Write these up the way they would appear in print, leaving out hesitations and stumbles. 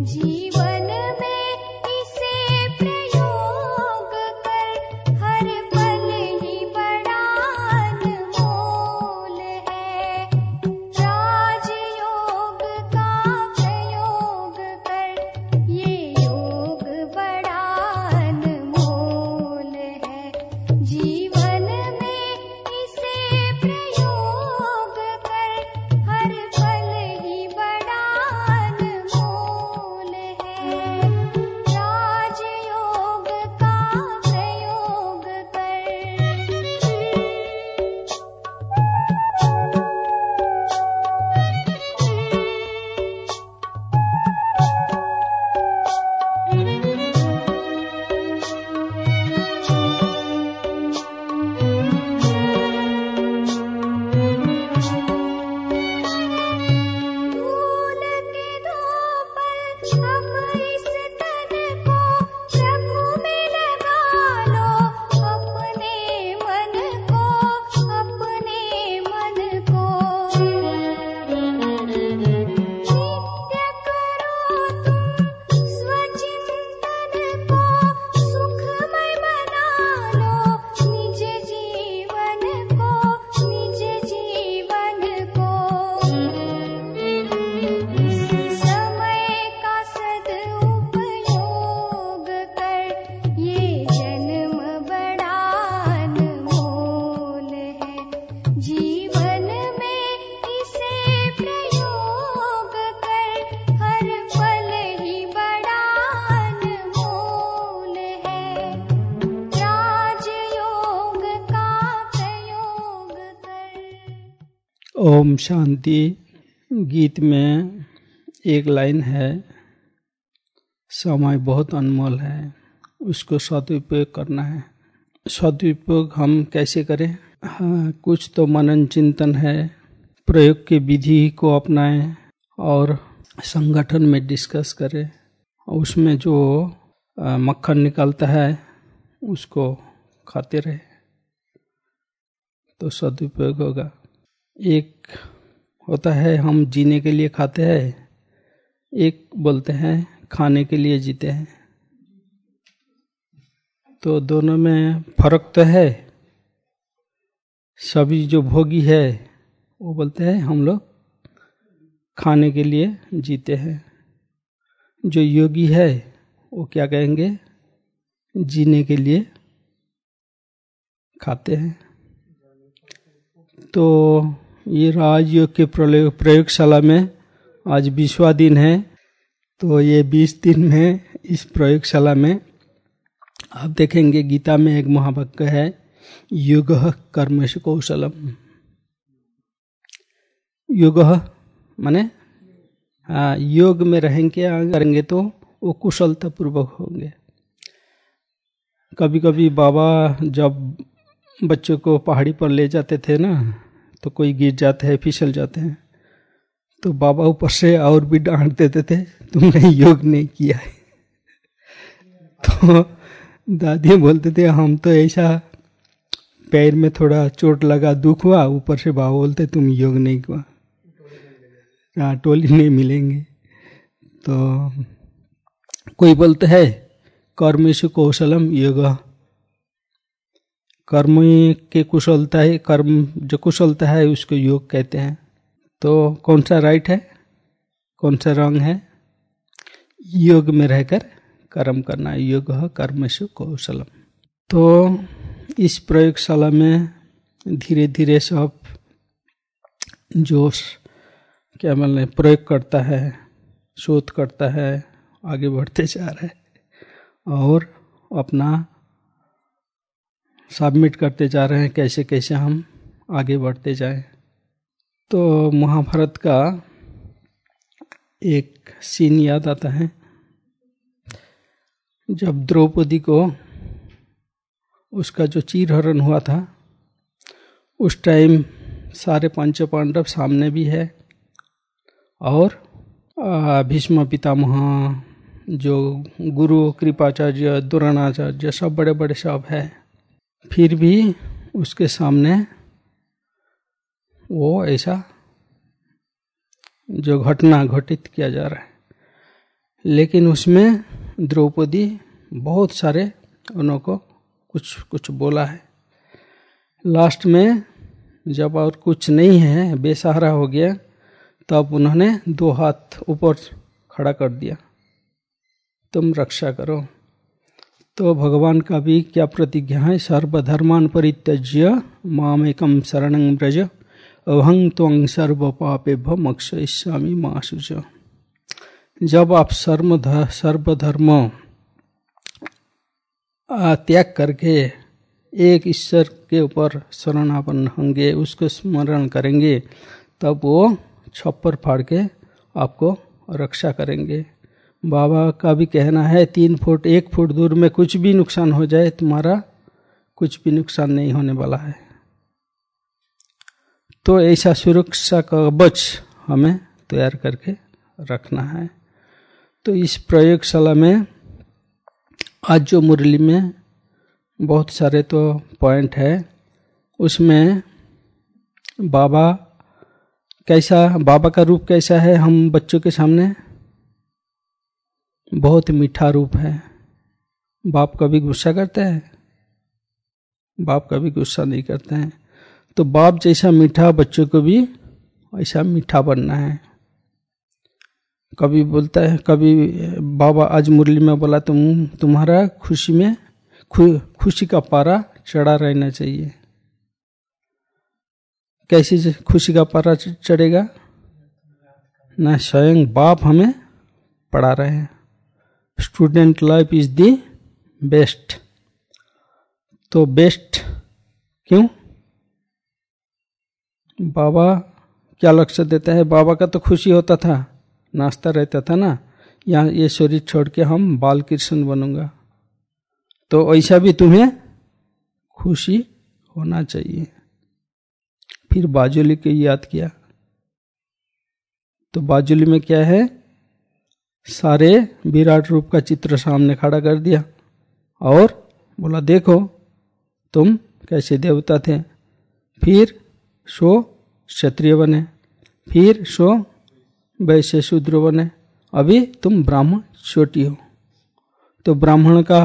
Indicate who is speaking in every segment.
Speaker 1: जीवन में इसे प्रयोग कर हर पल ही बड़ा अनमोल है। राजयोग का प्रयोग कर ये योग बड़ा अनमोल है। जीवन में इसे प्रयोग कर हर पल ही बड़ा अनमोल है। राजयोग का प्रयोग कर। भूल के दो पल अब इस तन को प्रभु में लगा लो। अपने मन को नित्य करो तुम स्वचिंतन को। सुखमय बना लो निज जीवन को। समय का सदुपयोग कर ये जन्म बड़ा अनमोल है। जीवन में इसे प्रयोग कर हर पल ही बड़ा अनमोल है। राजयोग का प्रयोग कर।
Speaker 2: ओम शांति। गीत में एक लाइन है, समय बहुत अनमोल है, उसको सदुपयोग करना है। सदुपयोग हम कैसे करें? हाँ, कुछ तो मनन चिंतन है, प्रयोग के विधि को अपनाएं और संगठन में डिस्कस करें। उसमें जो मक्खन निकलता है उसको खाते रहे तो सदुपयोग होगा। एक होता है हम जीने के लिए खाते हैं, एक बोलते हैं खाने के लिए जीते हैं। तो दोनों में फर्क तो है। सभी जो भोगी है वो बोलते हैं हम लोग खाने के लिए जीते हैं। जो योगी है वो क्या कहेंगे? जीने के लिए खाते हैं। तो ये राजयोग के प्रयोगशाला में आज 20वां दिन है। तो ये 20 दिन में इस प्रयोगशाला में आप देखेंगे गीता में एक महावाक्य है, योगः कर्मसु कौशलम। योगः माने योग में करेंगे तो वो कुशलता पूर्वक होंगे। कभी कभी बाबा जब बच्चों को पहाड़ी पर ले जाते थे ना, तो कोई गिर जाते हैं, फिसल जाते हैं, तो बाबा ऊपर से और भी डांट देते थे, तुमने योग नहीं किया है। तो दादी बोलते थे हम तो ऐसा पैर में थोड़ा चोट लगा, दुख हुआ, ऊपर से बाबा बोलते तुम योग नहीं किया, टोली नहीं मिलेंगे। तो कोई बोलते है कर्मेषु कौशलम योग, कर्म के कुशलता है, कर्म जो कुशलता है उसको योग कहते हैं। तो कौन सा राइट है, कौन सा रॉन्ग है? योग में रहकर कर्म करना, योग कर्मसु कौशलम। तो इस प्रयोगशाला में धीरे धीरे सब जो क्या बोलते प्रयोग करता है, शोध करता है, आगे बढ़ते जा रहा है और अपना सबमिट करते जा रहे हैं कैसे कैसे हम आगे बढ़ते जाएं। तो महाभारत का एक सीन याद आता है, जब द्रौपदी को उसका जो चीरहरण हुआ था, उस टाइम सारे पंच पांडव सामने भी है और भीष्म पितामह, जो गुरु कृपाचार्य, द्रोणाचार्य, सब बड़े बड़े सब है। फिर भी उसके सामने वो ऐसा जो घटना घटित किया जा रहा है, लेकिन उसमें द्रौपदी बहुत सारे उनको कुछ कुछ बोला है। लास्ट में जब और कुछ नहीं है, बेसहारा हो गया, तब उन्होंने 2 हाथ ऊपर खड़ा कर दिया, तुम रक्षा करो। तो भगवान का भी क्या प्रतिज्ञा है, सर्वधर्मान परित्यज्य मामेकं शरणं व्रज अहं त्वं सर्व पापेभ्यो मोक्षयिष्यामि मा शुच। जब आप सर्वधर्म त्याग करके एक ईश्वर के ऊपर शरणापन्न होंगे, उसको स्मरण करेंगे, तब वो छप्पर फाड़ के आपको रक्षा करेंगे। बाबा का भी कहना है 3 फुट 1 फुट दूर में कुछ भी नुकसान हो जाए, तुम्हारा कुछ भी नुकसान नहीं होने वाला है। तो ऐसा सुरक्षा का कवच हमें तैयार करके रखना है। तो इस प्रयोगशाला में आज जो मुरली में बहुत सारे तो पॉइंट है, उसमें बाबा का रूप कैसा है हम बच्चों के सामने, बहुत मीठा रूप है। बाप कभी गुस्सा करते हैं? बाप कभी गुस्सा नहीं करते हैं। तो बाप जैसा मीठा बच्चों को भी ऐसा मीठा बनना है। कभी बोलता है, कभी बाबा आज मुरली में बोला तुम्हारा खुशी में खुशी का पारा चढ़ा रहना चाहिए। कैसी खुशी का पारा चढ़ेगा ना, स्वयं बाप हमें पढ़ा रहे हैं। Student life is the best. तो बेस्ट क्यों? बाबा क्या लक्ष्य देता है? बाबा का तो खुशी होता था, नाश्ता रहता था ना, यहाँ ये शरीर छोड़ के हम बाल कृष्ण बनूंगा। तो ऐसा भी तुम्हें खुशी होना चाहिए। फिर बाजुली को याद किया, तो बाजुली में क्या है, सारे विराट रूप का चित्र सामने खड़ा कर दिया और बोला देखो तुम कैसे देवता थे, फिर सो क्षत्रिय बने, फिर सो वैश्य शूद्र बने, अभी तुम ब्राह्मण छोटी हो। तो ब्राह्मण का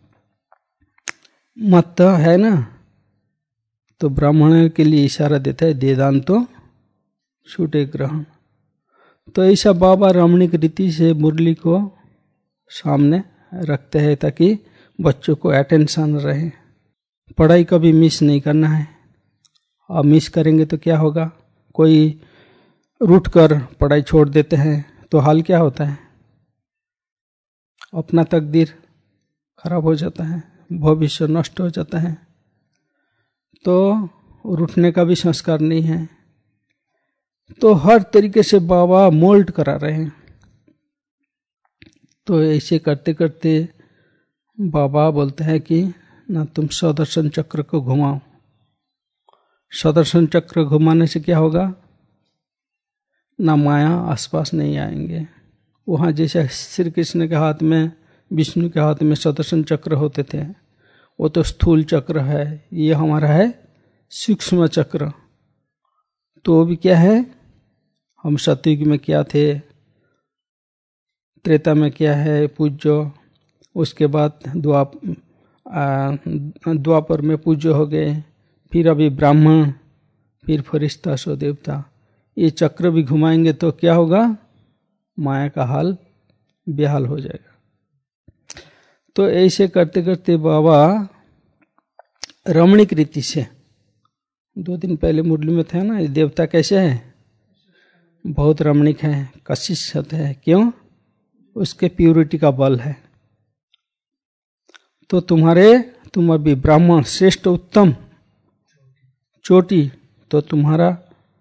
Speaker 2: मत है ना, तो ब्राह्मण के लिए इशारा देता है वेदांतो छूटे ग्रहण। तो ऐसा बाबा रमणीक रीति से मुरली को सामने रखते हैं ताकि बच्चों को अटेंशन रहे। पढ़ाई कभी मिस नहीं करना है। अब मिस करेंगे तो क्या होगा, कोई रूठ कर पढ़ाई छोड़ देते हैं तो हाल क्या होता है, अपना तकदीर खराब हो जाता है, भविष्य नष्ट हो जाता है। तो रूठने का भी संस्कार नहीं है। तो हर तरीके से बाबा मोल्ड करा रहे हैं। तो ऐसे करते करते बाबा बोलते हैं कि ना तुम सदर्शन चक्र को घुमाओ। सदर्शन चक्र घुमाने से क्या होगा, ना माया आसपास नहीं आएंगे। वहाँ जैसे श्री कृष्ण के हाथ में, विष्णु के हाथ में सदर्शन चक्र होते थे, वो तो स्थूल चक्र है, ये हमारा है सूक्ष्म चक्र। तो भी क्या है, हम सतयुग में क्या थे, त्रेता में क्या है पूज्य, उसके बाद द्वापर में पूज्य हो गए, फिर अभी ब्राह्मण, फिर फरिश्ता सो देवता। ये चक्र भी घुमाएंगे तो क्या होगा, माया का हाल बेहाल हो जाएगा। तो ऐसे करते करते बाबा रमणीक रीति से, 2 दिन पहले मुरली में था ना, ये देवता कैसे है, बहुत रमणीक है, कशिश है। क्यों? उसके प्यूरिटी का बल है। तो तुम अभी ब्राह्मण श्रेष्ठ उत्तम चोटी, तो तुम्हारा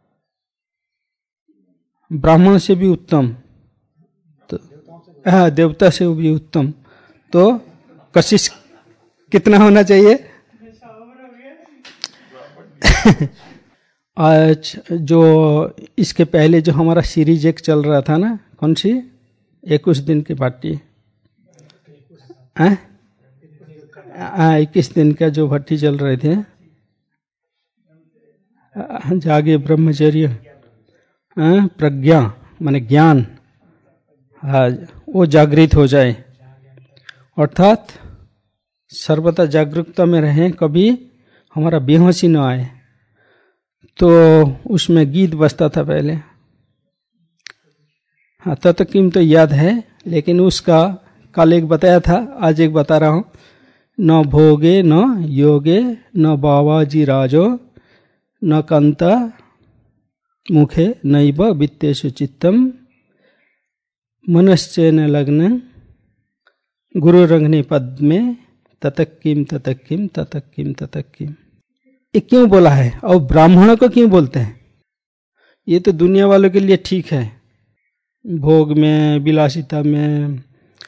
Speaker 2: ब्राह्मण से भी उत्तम, तो देवता से भी उत्तम। तो कशिश कितना होना चाहिए? आज जो इसके पहले जो हमारा सीरीज एक चल रहा था ना, कौन सी, 21 दिन की पार्टी, 21 दिन का जो भट्टी चल रहे थे, जागे ब्रह्मचर्य, प्रज्ञा माने ज्ञान, वो जागृत हो जाए, अर्थात सर्वदा जागरूकता में रहें, कभी हमारा बेहोशी न आए। तो उसमें गीत बजता था पहले, हाँ तत्किम तो याद है, लेकिन उसका कल एक बताया था, आज एक बता रहा हूं। न भोगे न योगे न बाबाजी राजो न कांता मुखे नैव वित्तेषु चित्तम मनश्चेन लग्न गुरु रंगने पद में ततक्किम ततक्किम ततक्किम ततक्किम। ये क्यों बोला है और ब्राह्मणों को क्यों बोलते हैं? ये तो दुनिया वालों के लिए ठीक है, भोग में, विलासिता में,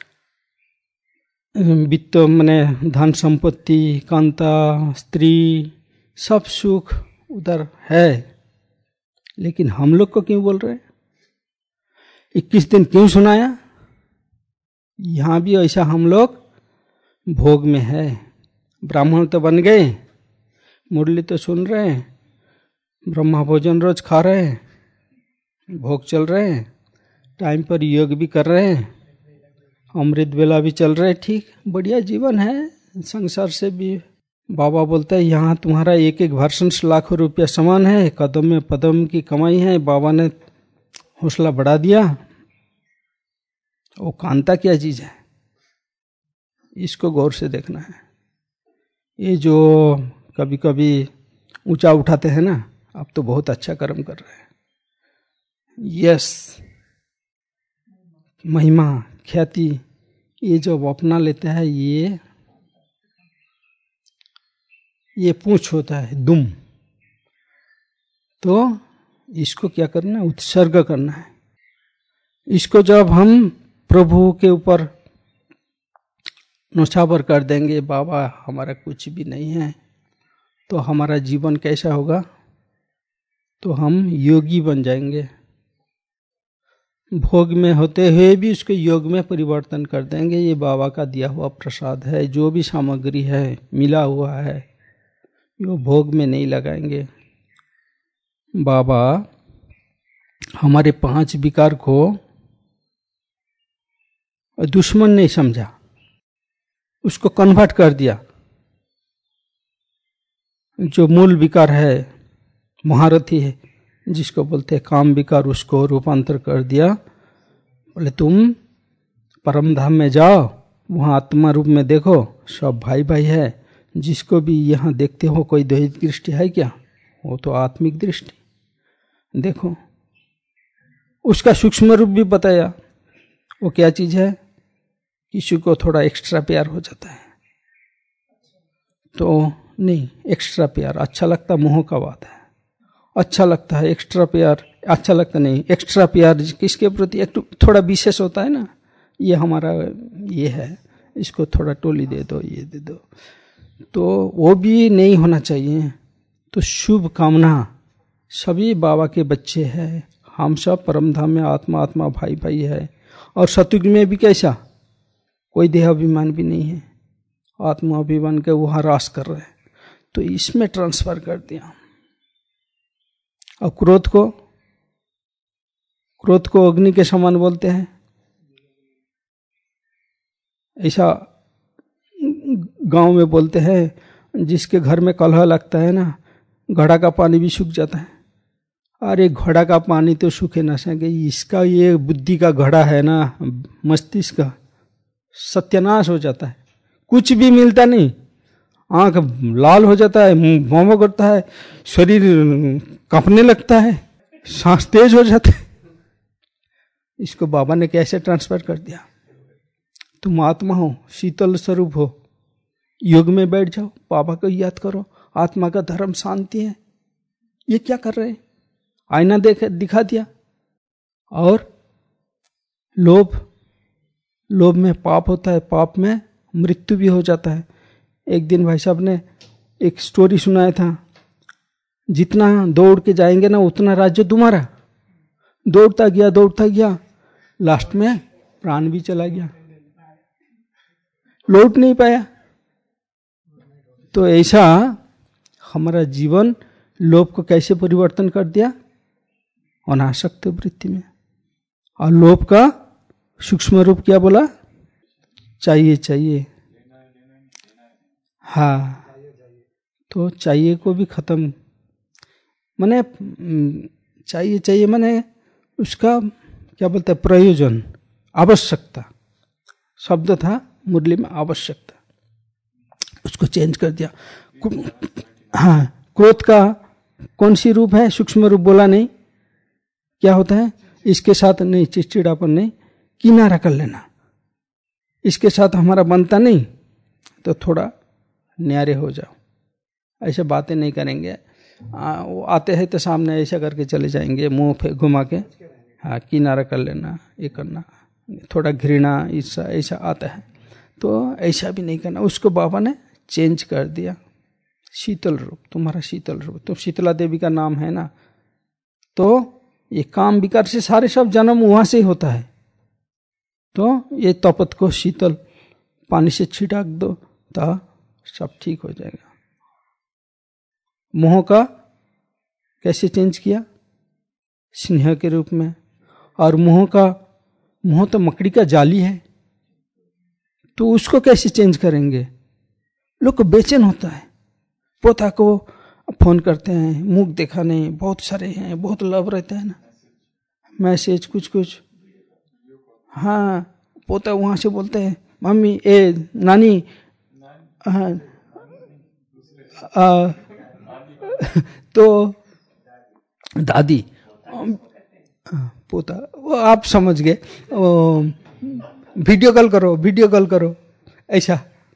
Speaker 2: वित्त माने धन संपत्ति, कांता, स्त्री, सब सुख उधर है, लेकिन हम लोग को क्यों बोल रहे हैं? 21 दिन क्यों सुनाया? यहां भी ऐसा हम लोग भोग में है। ब्राह्मण तो बन गए, मुरली तो सुन रहे हैं, ब्रह्मा भोजन रोज खा रहे हैं, भोग चल रहे हैं, टाइम पर योग भी कर रहे हैं, अमृत वेला भी चल रहे, ठीक बढ़िया जीवन है। संसार से भी बाबा बोलता है यहाँ तुम्हारा एक एक वर्षन लाखों रुपया समान है, कदम में पदम की कमाई है। बाबा ने हौसला बढ़ा दिया। वो कांता क्या चीज है, इसको गौर से देखना है। ये जो कभी कभी ऊंचा उठाते हैं ना, अब तो बहुत अच्छा कर्म कर रहे हैं, यस महिमा ख्याति, ये जो अपना लेते हैं, ये पूंछ होता है दुम। तो इसको क्या करना है? उत्सर्ग करना है। इसको जब हम प्रभु के ऊपर नौछावर कर देंगे, बाबा हमारा कुछ भी नहीं है, तो हमारा जीवन कैसा होगा? तो हम योगी बन जाएंगे। भोग में होते हुए भी उसको योग में परिवर्तन कर देंगे। ये बाबा का दिया हुआ प्रसाद है, जो भी सामग्री है मिला हुआ है, वो भोग में नहीं लगाएंगे। बाबा हमारे 5 विकार को दुश्मन नहीं समझा, उसको कन्वर्ट कर दिया। जो मूल विकार है, महारथी है जिसको बोलते हैं काम विकार, उसको रूपांतर कर दिया। बोले तुम परम धाम में जाओ, वहां आत्मा रूप में देखो, सब भाई भाई है। जिसको भी यहाँ देखते हो कोई द्वैत दृष्टि है क्या? वो तो आत्मिक दृष्टि देखो। उसका सूक्ष्म रूप भी बताया। वो क्या चीज है? किसी को थोड़ा एक्स्ट्रा प्यार हो जाता है तो नहीं, एक्स्ट्रा प्यार अच्छा लगता, मोह का बात है। अच्छा लगता है एक्स्ट्रा प्यार, अच्छा लगता नहीं। एक्स्ट्रा प्यार किसके प्रति? एक थोड़ा विशेष होता है ना, ये हमारा ये है, इसको थोड़ा टोली दे दो, ये दे दो, तो वो भी नहीं होना चाहिए। तो शुभ कामना, सभी बाबा के बच्चे हैं, हम सब परम धाम में आत्मा आत्मा भाई भाई है। और सतयुग में भी कैसा? कोई देह अभिमान भी नहीं है, आत्मा अभिमान के वहां रास कर रहे हैं, तो इसमें ट्रांसफर कर दिया। और क्रोध को अग्नि के समान बोलते हैं। ऐसा गांव में बोलते हैं, जिसके घर में कलह लगता है ना, घड़ा का पानी भी सूख जाता है। अरे घड़ा का पानी तो सूखे ना सके, इसका ये बुद्धि का घड़ा है ना, मस्तिष्क का, सत्यानाश हो जाता है, कुछ भी मिलता नहीं, आंख लाल हो जाता है, मुंह भौं करता है, शरीर कांपने लगता है, सांस तेज हो जाता है। इसको बाबा ने कैसे ट्रांसफर कर दिया? तुम आत्मा हो, शीतल स्वरूप हो, योग में बैठ जाओ, बाबा को याद करो, आत्मा का धर्म शांति है। ये क्या कर रहे हैं? आईना दिखा दिया। और लोभ में पाप होता है, पाप में मृत्यु भी हो जाता है। एक दिन भाई साहब ने एक स्टोरी सुनाया था, जितना दौड़ के जाएंगे ना उतना राज्य तुम्हारा। दौड़ता गया, लास्ट में प्राण भी चला गया, लौट नहीं पाया। तो ऐसा हमारा जीवन लोभ को कैसे परिवर्तन कर दिया? अनासक्त वृत्ति में। और लोभ का सूक्ष्म रूप क्या बोला? चाहिए चाहिए। हाँ, तो चाहिए को भी खत्म, माने चाहिए चाहिए माने उसका क्या बोलते हैं, प्रयोजन, आवश्यकता शब्द था मुरली में, आवश्यकता, उसको चेंज कर दिया। हाँ, क्रोध का कौन सी रूप है? सूक्ष्म रूप बोला नहीं, क्या होता है? इसके साथ नहीं, चिड़चिड़ापन नहीं, किनारा कर लेना, इसके साथ हमारा बनता नहीं तो थोड़ा न्यारे हो जाओ, ऐसे बातें नहीं करेंगे। वो आते हैं तो सामने ऐसा करके चले जाएंगे, मुंह पे घुमा के, हाँ किनारा कर लेना, ये करना, थोड़ा घृणा ईर्ष्या ऐसा आता है, तो ऐसा भी नहीं करना। उसको बाबा ने चेंज कर दिया, शीतल रूप, तुम्हारा शीतल रूप, तो शीतला देवी का नाम है ना, तो ये काम विकार से सारे सब जन्म वहां से ही होता है, तो ये तपत को शीतल पानी से छिड़क दो तो सब ठीक हो जाएगा। मोह का कैसे चेंज किया? स्नेह के रूप में। और मोह तो मकड़ी का जाली है, तो उसको कैसे चेंज करेंगे? लोग को बेचैन होता है, पोता को फोन करते हैं, मुख देखा नहीं, बहुत सारे हैं, बहुत लव रहता है ना, मैसेज कुछ, हाँ पोता वहां से बोलते हैं मम्मी नानी, तो दादी, पोता, वो आप समझ गए, वीडियो कॉल करो ऐसा।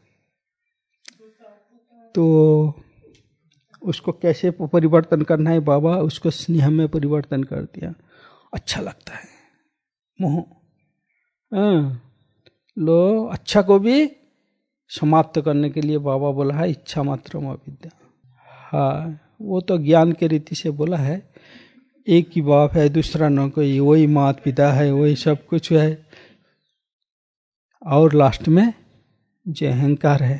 Speaker 2: तो उसको कैसे परिवर्तन करना है? बाबा उसको स्नेह में परिवर्तन कर दिया, अच्छा लगता है मोह। लो, अच्छा को भी समाप्त करने के लिए बाबा बोला है इच्छा मात्रम अविद्या। हाँ, वो तो ज्ञान के रीति से बोला है, एक ही बाप है, दूसरा न कोई, वही माता पिता है, वही सब कुछ है, और लास्ट में जो अहंकार है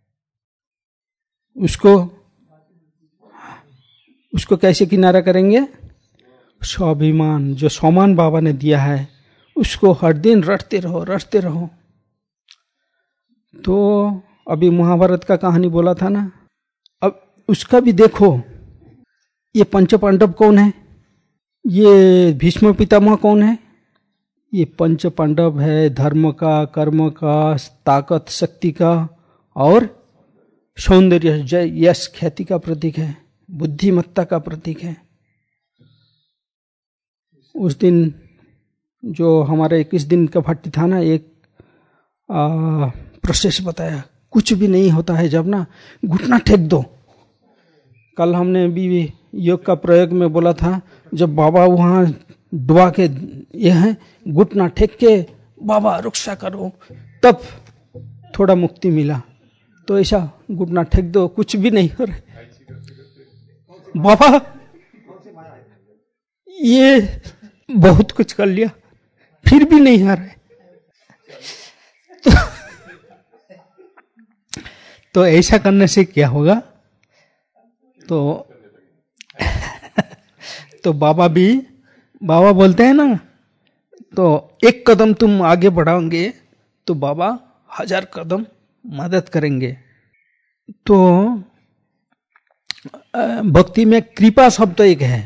Speaker 2: उसको कैसे किनारा करेंगे? स्वाभिमान, जो सम्मान बाबा ने दिया है उसको हर दिन रटते रहो। तो अभी महाभारत का कहानी बोला था ना, अब उसका भी देखो, ये पंच पांडव कौन है? ये भीष्म पितामह कौन है? ये पंच पांडव है धर्म का, कर्म का, ताकत शक्ति का और सौंदर्य, जय यश ख्याति का प्रतीक है, बुद्धिमत्ता का प्रतीक है। उस दिन जो हमारा 21 दिन का भट्टी था ना, एक प्रोसेस बताया, कुछ भी नहीं होता है जब ना घुटना टेक दो। कल हमने भी योग का प्रयोग में बोला था, जब बाबा वहां डुबा के ये है, घुटना टेक के बाबा रुक्षा करो, तब थोड़ा मुक्ति मिला। तो ऐसा घुटना टेक दो, कुछ भी नहीं हो रहा, बाबा ये बहुत कुछ कर लिया फिर भी नहीं आ रहे। तो ऐसा करने से क्या होगा? तो बाबा बोलते हैं ना, तो एक कदम तुम आगे बढ़ाओगे तो बाबा 1000 कदम मदद करेंगे। तो भक्ति में कृपा शब्द एक है,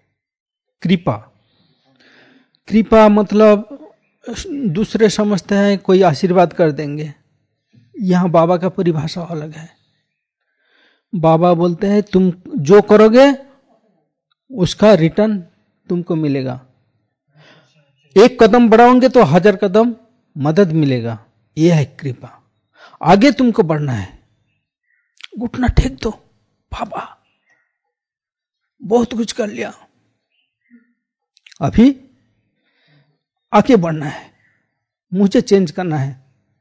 Speaker 2: कृपा मतलब दूसरे समझते हैं कोई आशीर्वाद कर देंगे, यहाँ बाबा का परिभाषा अलग है। बाबा बोलते हैं तुम जो करोगे उसका रिटर्न तुमको मिलेगा, एक कदम बढ़ाओगे तो 1000 कदम मदद मिलेगा, यह है कृपा। आगे तुमको बढ़ना है, घुटना टेक दो, बाबा बहुत कुछ कर लिया, अभी आगे बढ़ना है, मुझे चेंज करना है,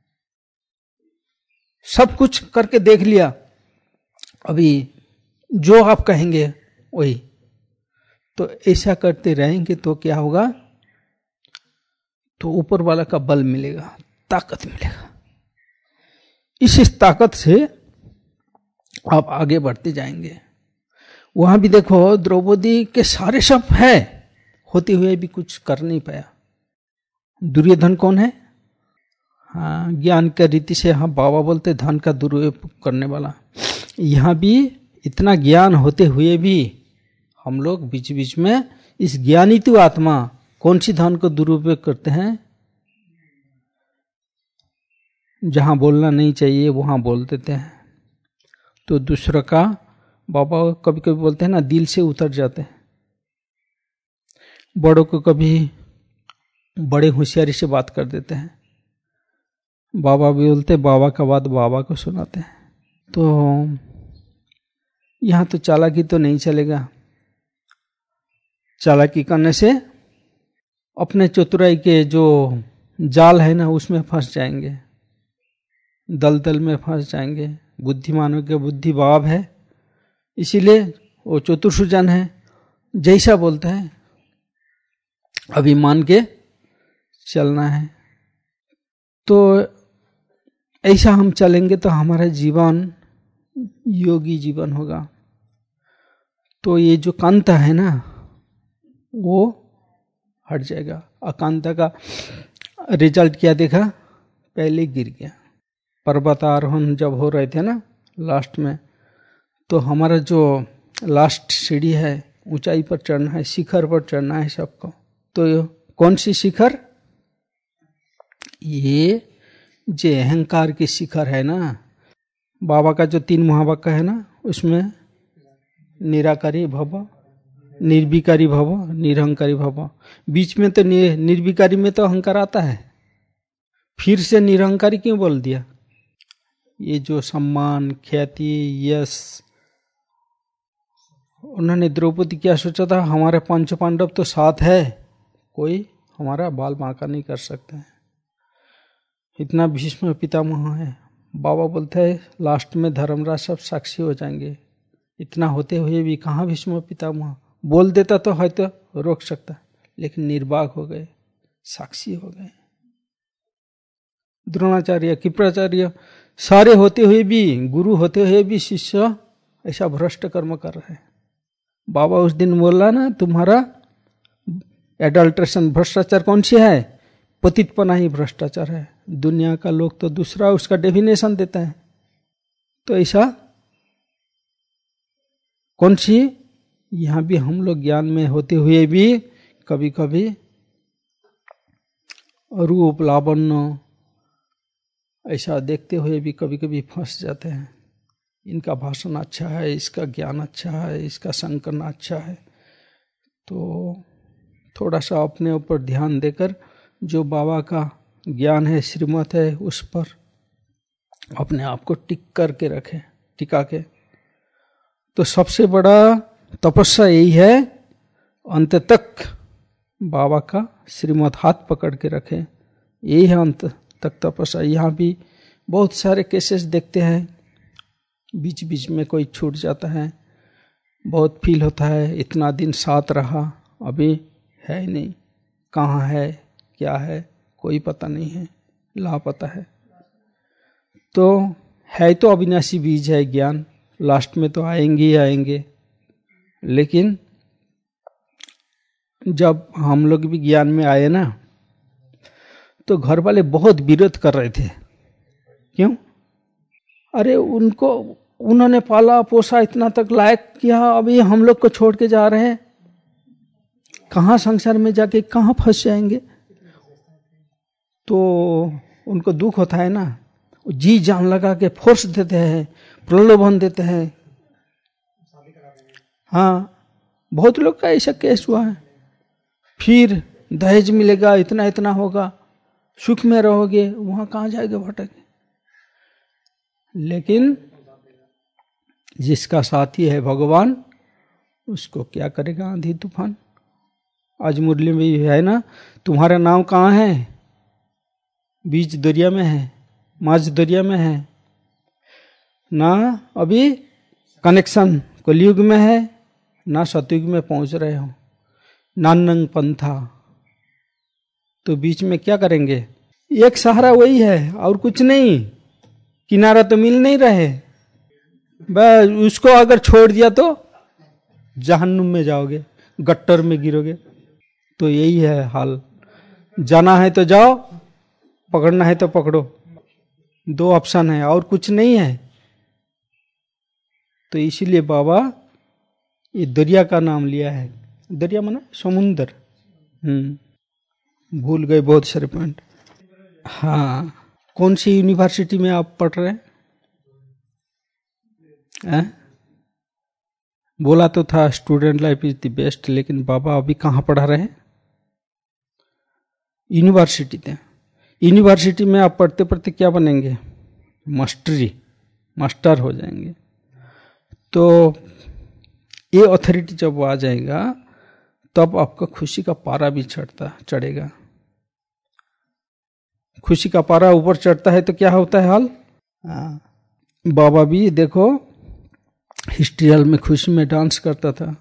Speaker 2: सब कुछ करके देख लिया, अभी जो आप कहेंगे वही। तो ऐसा करते रहेंगे तो क्या होगा? तो ऊपर वाला का बल मिलेगा, ताकत मिलेगा, इस ताकत से आप आगे बढ़ते जाएंगे। वहां भी देखो, द्रौपदी के सारे सब है, होते हुए भी कुछ कर नहीं पाया, दुर्योधन कौन है? हाँ, ज्ञान के रीति से, हाँ बाबा बोलते धन का दुरुपयोग करने वाला। यहाँ भी इतना ज्ञान होते हुए भी हम लोग बीच बीच में इस ज्ञानी तु आत्मा कौन सी धन को दुरुपयोग करते हैं? जहां बोलना नहीं चाहिए वहां बोल देते हैं। तो दूसरा का बाबा कभी कभी बोलते हैं ना, दिल से उतर जाते हैं। बड़ों को कभी बड़े होशियारी से बात कर देते हैं। बाबा भी बोलते, बाबा का बात बाबा को सुनाते हैं। तो यहां तो चालाकी तो नहीं चलेगा। चालाकी करने से अपने चतुराई के जो जाल है ना उसमें फंस जाएंगे, दलदल में फंस जाएंगे। बुद्धिमानों के बुद्धि बाब है, इसीलिए वो चतुर्सुजन है। जैसा बोलता है अभी मान के चलना है। तो ऐसा हम चलेंगे तो हमारा जीवन योगी जीवन होगा। तो ये जो कांता है ना वो हट जाएगा। अकांता का रिजल्ट क्या देखा? पहले गिर गया। पर्वतारोहण जब हो रहे थे ना लास्ट में, तो हमारा जो लास्ट सीढ़ी है, ऊंचाई पर चढ़ना है, शिखर पर चढ़ना है सबको। तो कौन सी शिखर? ये जो अहंकार की शिखर है ना, बाबा का जो 3 महावाक्य है ना, उसमें निराकारी भव, निर्विकारी भव, निरहंकारी भव। बीच में तो निर्विकारी में तो अहंकार आता है, फिर से निरहंकारी क्यों बोल दिया? ये जो सम्मान, ख्याति, यश, उन्होंने द्रौपदी क्या सोचा था? हमारे 5 पांडव तो साथ है, कोई हमारा बाल बांका नहीं कर सकता है। इतना भीष्म पितामह है। बाबा बोलते हैं लास्ट में धर्मराज सब साक्षी हो जाएंगे। इतना होते हुए भी कहाँ भीष्म पितामह? बोल देता तो है तो रोक सकता, लेकिन निर्वाक हो गए, साक्षी हो गए। द्रोणाचार्य, कृपाचार्य, सारे होते हुए भी, गुरु होते हुए भी शिष्य ऐसा भ्रष्ट कर्म कर रहे हैं। बाबा उस दिन बोला ना, तुम्हारा एडल्ट्रेशन, भ्रष्टाचार कौन सी है? पतितपना ही भ्रष्टाचार है। दुनिया का लोग तो दूसरा उसका डेफिनेशन देता है। तो ऐसा कौन सी? यहां भी हम लोग ज्ञान में होते हुए भी कभी कभी रूप लावण्य ऐसा देखते हुए भी कभी कभी फंस जाते हैं। इनका भाषण अच्छा है, इसका ज्ञान अच्छा है, इसका संकलन अच्छा है। तो थोड़ा सा अपने ऊपर ध्यान देकर जो बाबा का ज्ञान है, श्रीमत है, उस पर अपने आप को टिक करके रखें, टिका के। तो सबसे बड़ा तपस्या यही है, अंत तक बाबा का श्रीमत हाथ पकड़ के रखें। यही है अंत तक तपस्या। यहाँ भी बहुत सारे केसेस देखते हैं, बीच बीच में कोई छूट जाता है, बहुत फील होता है इतना दिन साथ रहा, अभी है नहीं, कहाँ है, क्या है, कोई पता नहीं है, लापता है। तो है तो अविनाशी बीज है ज्ञान, लास्ट में तो आएंगे ही आएंगे। लेकिन जब हम लोग भी ज्ञान में आए ना, तो घर वाले बहुत विरोध कर रहे थे। क्यों? अरे उन्होंने पाला पोसा, इतना तक लायक किया, अभी हम लोग को छोड़ के जा रहे हैं, कहाँ संसार में जाके कहाँ फंस जाएंगे। तो उनको दुख होता है ना, जी जान लगा के फोर्स देते हैं, प्रलोभन देते हैं। हाँ, बहुत लोग का ऐसा केस हुआ है। फिर दहेज मिलेगा, इतना इतना होगा, सुख में रहोगे, वहां कहाँ जाएगा भटक। लेकिन जिसका साथी है भगवान, उसको क्या करेगा आंधी तूफान। आज मुरली में भी है ना, तुम्हारा नाम कहाँ है? बीच दरिया में है, माझ दरिया में है ना, अभी कनेक्शन कलयुग में है ना, सतयुग में पहुंच रहे हो, नानंग पंथा। तो बीच में क्या करेंगे? एक सहारा वही है और कुछ नहीं, किनारा तो मिल नहीं रहे। बस उसको अगर छोड़ दिया तो जहन्नुम में जाओगे, गट्टर में गिरोगे। तो यही है हाल। जाना है तो जाओ, पकड़ना है तो पकड़ो, 2 ऑप्शन है और कुछ नहीं है। तो इसीलिए बाबा ये दरिया का नाम लिया है। दरिया माना समुंदर। भूल गए बहुत सारे पॉइंट। हाँ, कौन सी यूनिवर्सिटी में आप पढ़ रहे हैं? बोला तो था student life is the best, लेकिन बाबा अभी कहाँ पढ़ा रहे हैं? यूनिवर्सिटी में। यूनिवर्सिटी में आप पढ़ते पढ़ते क्या बनेंगे? मास्टर हो जाएंगे। तो ये अथॉरिटी जब आ जाएगा तब आपका खुशी का पारा भी चढ़ेगा। खुशी का पारा ऊपर चढ़ता है तो क्या होता है हाल? बाबा भी देखो हिस्ट्रियल में खुशी में डांस करता था।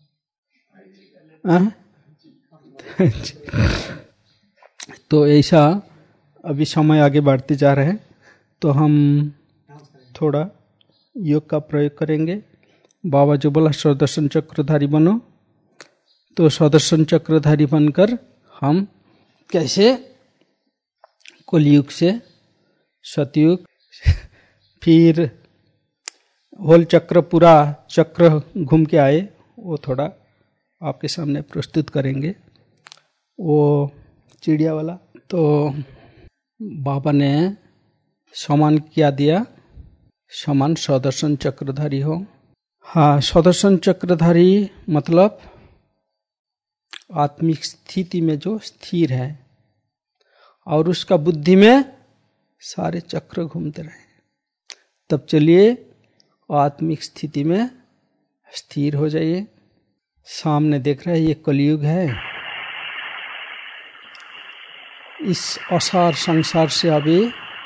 Speaker 2: तो ऐसा अभी समय आगे बढ़ते जा रहे हैं तो हम थोड़ा योग का प्रयोग करेंगे। बाबा जो बोला सुदर्शन चक्रधारी बनो, तो सुदर्शन चक्रधारी बनकर हम कैसे कलयुग से सतयुग, फिर होल चक्र, पूरा चक्र घूम के आए, वो थोड़ा आपके सामने प्रस्तुत करेंगे। वो चिड़िया वाला तो बाबा ने समान क्या दिया? समान सुदर्शन चक्रधारी हो। हाँ, सुदर्शन चक्रधारी मतलब आत्मिक स्थिति में जो स्थिर है और उसका बुद्धि में सारे चक्र घूमते रहे। तब चलिए आत्मिक स्थिति में स्थिर हो जाइए। सामने देख रहे हैं ये कलयुग है। इस असार संसार से अभी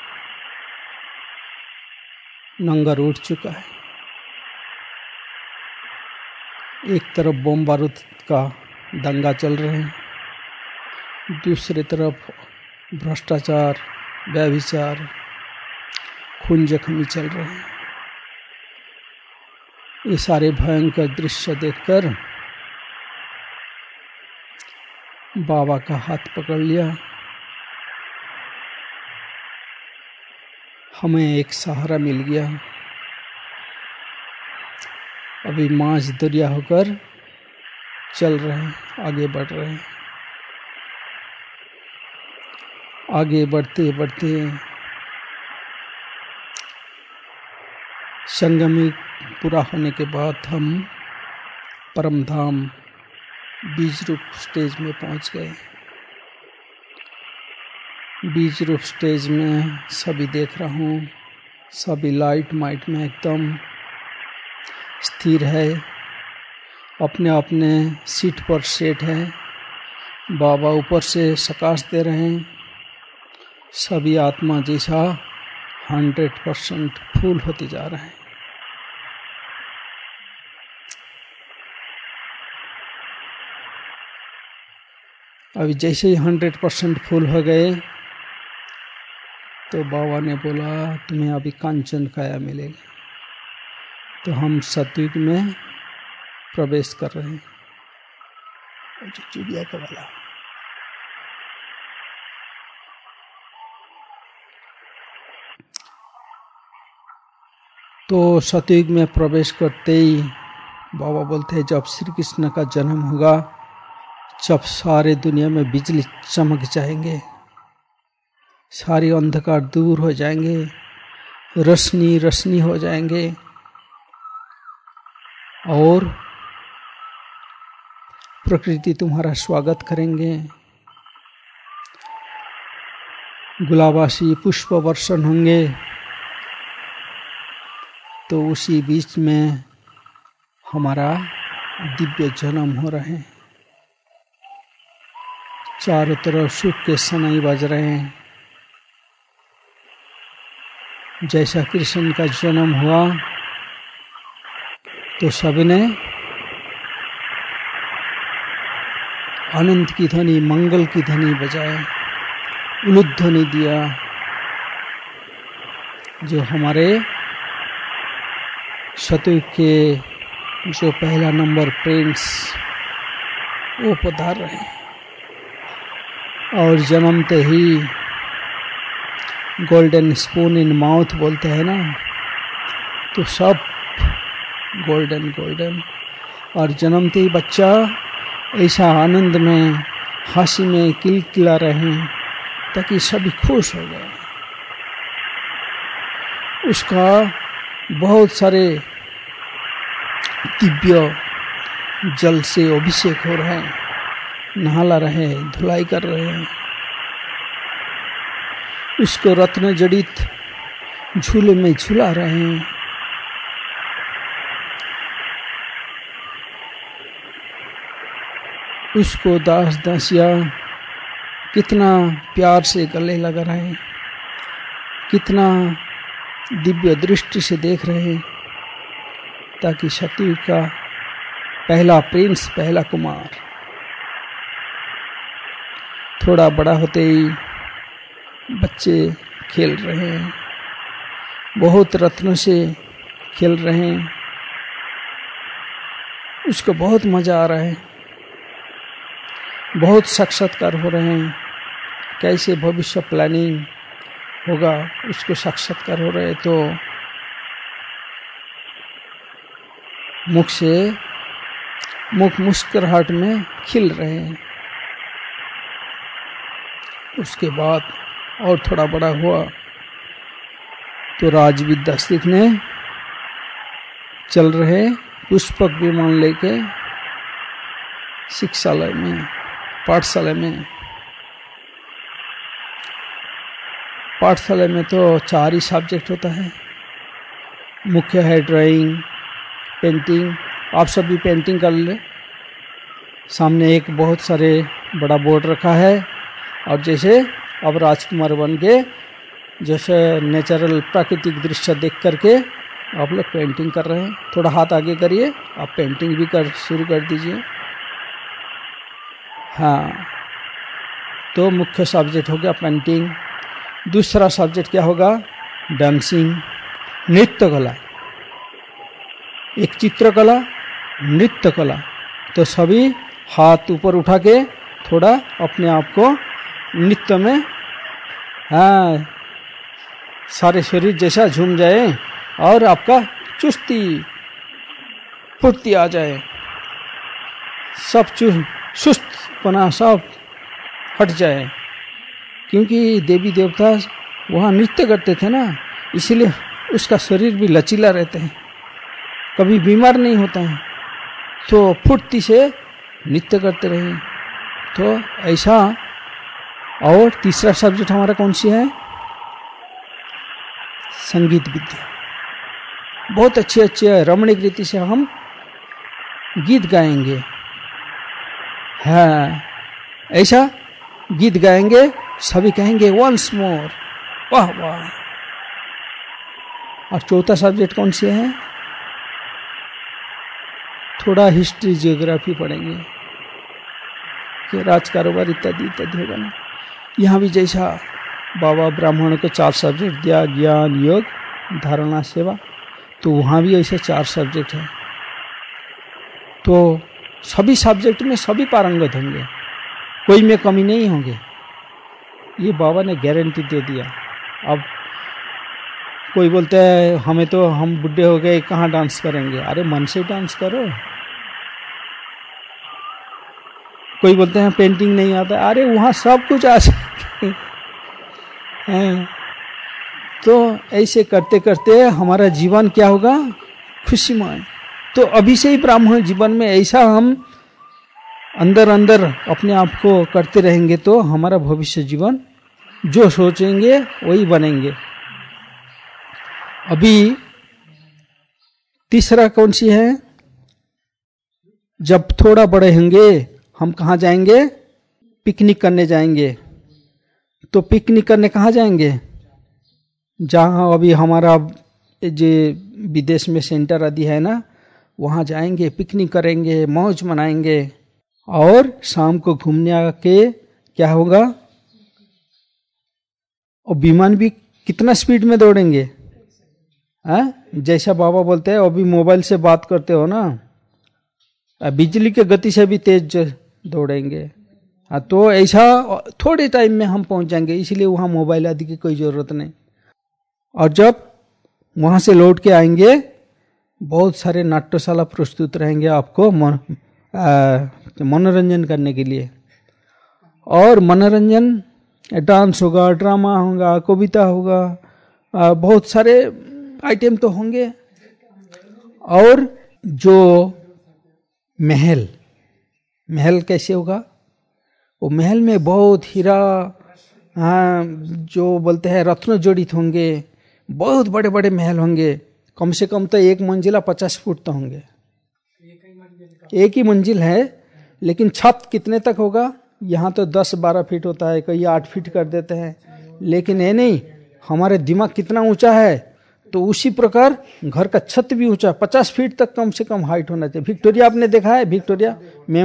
Speaker 2: नंगा उठ चुका है। एक तरफ बम बारूद का दंगा चल रहे हैं, दूसरी तरफ भ्रष्टाचार, व्यभिचार, खून जख्मी चल रहे हैं। ये सारे भयंकर दृश्य देखकर बाबा का हाथ पकड़ लिया। हमें एक सहारा मिल गया। अभी मांझ दरिया होकर चल रहे हैं, आगे बढ़ रहे हैं। आगे बढ़ते बढ़ते संगमी पूरा होने के बाद हम परम धाम बीज रूप स्टेज में पहुंच गए। बीज रूप स्टेज में सभी देख रहा हूँ, सभी लाइट माइट में एकदम स्थिर है, अपने अपने सीट पर सेट है। बाबा ऊपर से सकाश दे रहे हैं। सभी आत्मा जैसा 100% फूल होते जा रहे हैं। अभी जैसे ही 100% फूल हो गए तो बाबा ने बोला तुम्हें अभी कांचन काया मिलेगी। तो हम सतयुग में प्रवेश कर रहे हैं। जो चिड़िया का वाला तो सतयुग में प्रवेश करते ही बाबा बोलते हैं जब श्री कृष्ण का जन्म होगा, जब सारे दुनिया में बिजली चमक जाएंगे, सारे अंधकार दूर हो जाएंगे, रोशनी रोशनी हो जाएंगे और प्रकृति तुम्हारा स्वागत करेंगे। गुलाबासी पुष्प वर्षण होंगे। तो उसी बीच में हमारा दिव्य जन्म हो रहे हैं। चारों तरफ सुख के सनई बज रहे हैं। जैसा कृष्ण का जन्म हुआ तो सबने आनंद की ध्वनि, मंगल की ध्वनि बजाए, उलुध्वनि दिया। जो हमारे सतयुग के जो पहला नंबर प्रिंस वो पधार रहे हैं। और जन्मते ही गोल्डन स्पून इन माउथ बोलते हैं ना, तो सब गोल्डन गोल्डन। और जन्मते ही बच्चा ऐसा आनंद में, हंसी में किलकिला रहे ताकि सभी खुश हो गए। उसका बहुत सारे दिव्य जल से अभिषेक हो रहे हैं, नहाला रहे, धुलाई कर रहे हैं। उसको रत्न जड़ित झूले में झूला रहे हैं। उसको दास दासिया कितना प्यार से गले लगा रहे हैं, कितना दिव्य दृष्टि से देख रहे हैं, ताकि सतयुग का पहला प्रिंस, पहला कुमार थोड़ा बड़ा होते ही बच्चे खेल रहे हैं, बहुत रत्नों से खेल रहे हैं। उसको बहुत मजा आ रहा है, बहुत साक्षात्कार हो रहे हैं। कैसे भविष्य प्लानिंग होगा उसको साक्षात्कार हो रहे हैं। तो मुख से मुख मुस्कुराहट में खिल रहे हैं। उसके बाद और थोड़ा बड़ा हुआ तो राजविद्या सीखने चल रहे पुष्पक विमान लेके शिक्षालय में, पाठशाला में। पाठशाला में तो 4 ही सब्जेक्ट होता है। मुख्य है ड्राइंग, पेंटिंग। आप सभी पेंटिंग कर ले। सामने एक बहुत सारे बड़ा बोर्ड रखा है, और जैसे अब राजकुमार बन के जैसे नेचुरल प्राकृतिक दृश्य देख करके आप लोग पेंटिंग कर रहे हैं। थोड़ा हाथ आगे करिए, आप पेंटिंग भी शुरू कर दीजिए। हाँ, तो मुख्य सब्जेक्ट हो गया पेंटिंग। दूसरा सब्जेक्ट क्या होगा? डांसिंग, नृत्य कला। एक चित्रकला, नृत्य कला। तो सभी हाथ ऊपर उठा के थोड़ा अपने आप को नृत्य में, हाँ, सारे शरीर जैसा झूम जाए और आपका चुस्ती फुर्ती आ जाए, सब सुस्तपना सब हट जाए। क्योंकि देवी देवता वहाँ नृत्य करते थे ना, इसीलिए उसका शरीर भी लचीला रहते हैं, कभी बीमार नहीं होता है। तो फुर्ती से नृत्य करते रहे। तो ऐसा। और तीसरा सब्जेक्ट हमारा कौन सी है? संगीत विद्या। बहुत अच्छे अच्छे रमणीक रीति से हम गीत गाएंगे। हाँ, ऐसा गीत गाएंगे, सभी कहेंगे वंस मोर, वाह वाह। और चौथा सब्जेक्ट कौन सी है? थोड़ा हिस्ट्री, जियोग्राफी पढ़ेंगे कि राज कारोबार इत्यादि इत्यादि होगा ना। यहाँ भी जैसा बाबा ब्राह्मणों को 4 सब्जेक्ट दिया, ज्ञान, योग, धारणा, सेवा, तो वहाँ भी ऐसे 4 सब्जेक्ट है। तो सभी सब्जेक्ट में सभी पारंगत होंगे, कोई में कमी नहीं होंगे। ये बाबा ने गारंटी दे दिया। अब कोई बोलता है हमें तो, हम बुढ़े हो गए, कहाँ डांस करेंगे? अरे मन से डांस करो। कोई बोलते हैं पेंटिंग नहीं आता, अरे वहाँ सब कुछ आ सकते हैं। तो ऐसे करते करते हमारा जीवन क्या होगा? खुशीमय। तो अभी से ही ब्राह्मण जीवन में ऐसा हम अंदर अंदर अपने आप को करते रहेंगे तो हमारा भविष्य जीवन जो सोचेंगे वही बनेंगे। अभी तीसरा कौन सी है? जब थोड़ा बड़े होंगे हम कहाँ जाएंगे? पिकनिक करने जाएंगे। तो पिकनिक करने कहाँ जाएंगे? जहाँ अभी हमारा जो विदेश में सेंटर आदि है ना, वहाँ जाएंगे, पिकनिक करेंगे, मौज मनाएंगे। और शाम को घूमने आके क्या होगा? और विमान भी कितना स्पीड में दौड़ेंगे? जैसा बाबा बोलते हैं, अभी मोबाइल से बात करते हो ना, बिजली के गति से भी तेज दौड़ेंगे। तो ऐसा थोड़े टाइम में हम पहुंच जाएंगे, इसलिए वहां मोबाइल आदि की कोई जरूरत नहीं। और जब वहां से लौट के आएंगे बहुत सारे नाट्यशाला प्रस्तुत रहेंगे आपको मनोरंजन करने के लिए। और मनोरंजन डांस होगा, ड्रामा होगा, कविता होगा, बहुत सारे आइटम तो होंगे। और जो महल कैसे होगा, वो महल में बहुत हीरा, जो बोलते हैं रत्न जड़ित होंगे, बहुत बड़े बड़े महल होंगे। कम से कम तो एक मंजिला 50 फुट तो होंगे, एक ही मंजिल है, लेकिन छत कितने तक होगा, यहाँ तो 10-12 फीट होता है, कई 8 फीट कर देते हैं। लेकिन ये नहीं, हमारे दिमाग कितना ऊंचा है, तो उसी प्रकार घर का छत भी ऊंचा, 50 फीट तक कम से कम हाइट होना चाहिए। विक्टोरिया आपने देखा है, विक्टोरिया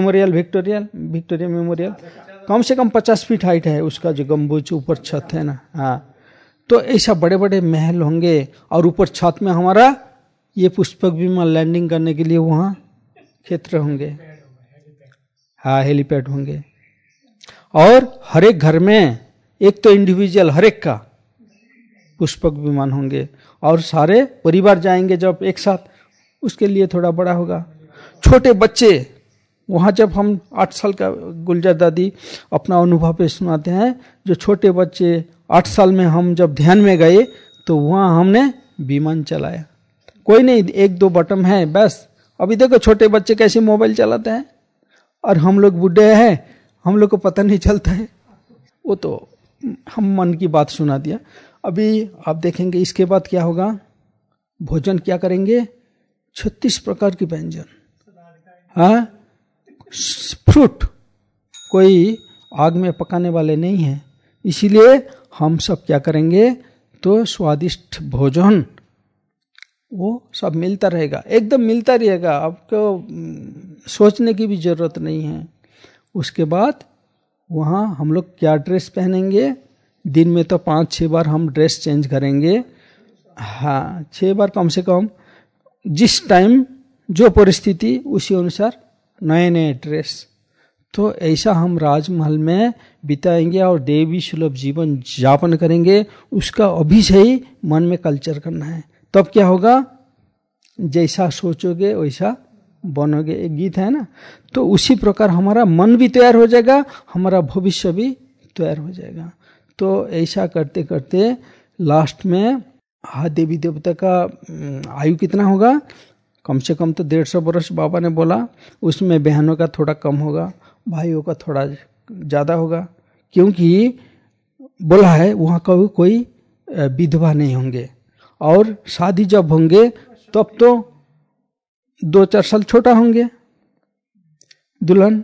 Speaker 2: मेमोरियल कम से कम 50 फीट हाइट है उसका, जो गंबुज ऊपर छत है ना। हाँ, तो ऐसा बड़े बड़े महल होंगे। और ऊपर छत में हमारा ये पुष्पक विमान लैंडिंग करने के लिए वहाँ क्षेत्र होंगे, हाँ हेलीपैड होंगे। और हर एक घर में एक तो इंडिविजुअल हर एक का पुष्पक विमान होंगे। और सारे परिवार जाएंगे जब एक साथ, उसके लिए थोड़ा बड़ा होगा। छोटे बच्चे वहाँ, जब हम 8 साल का गुलजार दादी अपना अनुभव पे सुनाते हैं, जो छोटे बच्चे 8 साल में हम जब ध्यान में गए तो वहाँ हमने विमान चलाया। कोई नहीं, 1-2 बटन है बस। अभी देखो छोटे बच्चे कैसे मोबाइल चलाते हैं, और हम लोग बूढ़े हैं, हम लोग को पता नहीं चलता है। वो तो हम मन की बात सुना दिया। अभी आप देखेंगे इसके बाद क्या होगा, भोजन क्या करेंगे, 36 प्रकार के व्यंजन, हाँ फ्रूट, कोई आग में पकाने वाले नहीं है, इसीलिए हम सब क्या करेंगे, तो स्वादिष्ट भोजन वो सब मिलता रहेगा, एकदम मिलता रहेगा, आपको सोचने की भी जरूरत नहीं है। उसके बाद वहाँ हम लोग क्या ड्रेस पहनेंगे, दिन में तो 5-6 बार हम ड्रेस चेंज करेंगे, हाँ 6 बार कम से कम, जिस टाइम जो परिस्थिति उसी अनुसार नए नए ड्रेस। तो ऐसा हम राजमहल में बिताएंगे और देवी सुलभ जीवन यापन करेंगे। उसका अभी से ही मन में कल्चर करना है, तब क्या होगा, जैसा सोचोगे वैसा बनोगे, एक गीत है ना। तो उसी प्रकार हमारा मन भी तैयार हो जाएगा, हमारा भविष्य भी तैयार हो जाएगा। तो ऐसा करते करते लास्ट में देवी देवता का आयु कितना होगा, कम से कम तो 150 वर्ष बाबा ने बोला। उसमें बहनों का थोड़ा कम होगा, भाइयों का थोड़ा ज़्यादा होगा, क्योंकि बोला है वहाँ का कोई विधवा नहीं होंगे। और शादी जब होंगे तब तो 2-4 साल छोटा होंगे दुल्हन,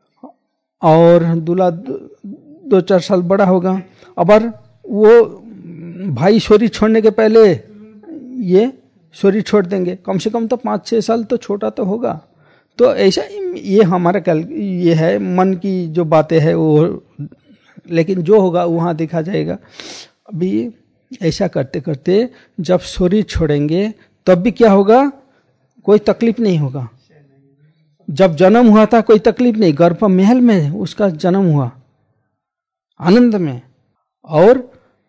Speaker 2: और दूल्हा 2-4 साल बड़ा होगा। अबर वो भाई शरीर छोड़ने के पहले ये शरीर छोड़ देंगे, कम से कम तो 5-6 साल तो छोटा तो होगा। तो ऐसा ये हमारा ये है मन की जो बातें हैं वो, लेकिन जो होगा वहाँ देखा जाएगा। अभी ऐसा करते करते जब शरीर छोड़ेंगे तब भी क्या होगा, कोई तकलीफ नहीं होगा। जब जन्म हुआ था कोई तकलीफ नहीं, गर्भ महल में उसका जन्म हुआ आनंद में। और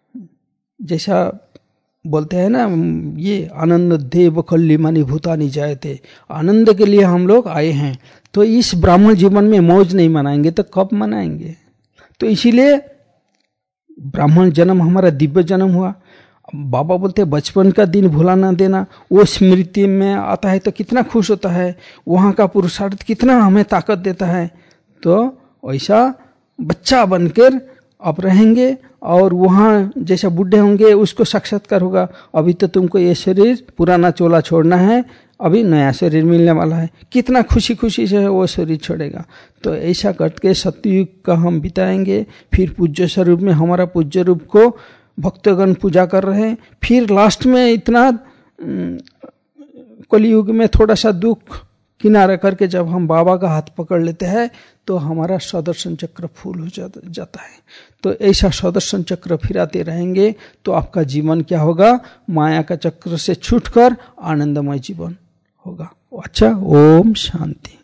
Speaker 2: जैसा बोलते हैं ना, ये आनंद देव कल्लिमानी भूतानी जाए थे, आनंद के लिए हम लोग आए हैं। तो इस ब्राह्मण जीवन में मौज नहीं मनाएंगे तो कब मनाएंगे। तो इसीलिए ब्राह्मण जन्म हमारा दिव्य जन्म हुआ। बाबा बोलते बचपन का दिन भुला ना देना, वो स्मृति में आता है तो कितना खुश होता है, वहाँ का पुरुषार्थ कितना हमें ताकत देता है। तो वैसा बच्चा बनकर अब रहेंगे, और वहाँ जैसा बूढ़े होंगे उसको साक्षात्कार होगा। अभी तो तुमको ये शरीर पुराना चोला छोड़ना है, अभी नया शरीर मिलने वाला है, कितना खुशी खुशी से वो शरीर छोड़ेगा। तो ऐसा करके सत्ययुग का हम बिताएंगे। फिर पूज्य स्वरूप में हमारा पूज्य रूप को भक्तगण पूजा कर रहे हैं। फिर लास्ट में इतना कलयुग में थोड़ा सा दुख किनारा करके जब हम बाबा का हाथ पकड़ लेते हैं तो हमारा सुदर्शन चक्र फूल हो जाता है। तो ऐसा सुदर्शन चक्र फिराते रहेंगे तो आपका जीवन क्या होगा, माया का चक्र से छूटकर आनंदमय जीवन होगा। अच्छा, ओम शांति।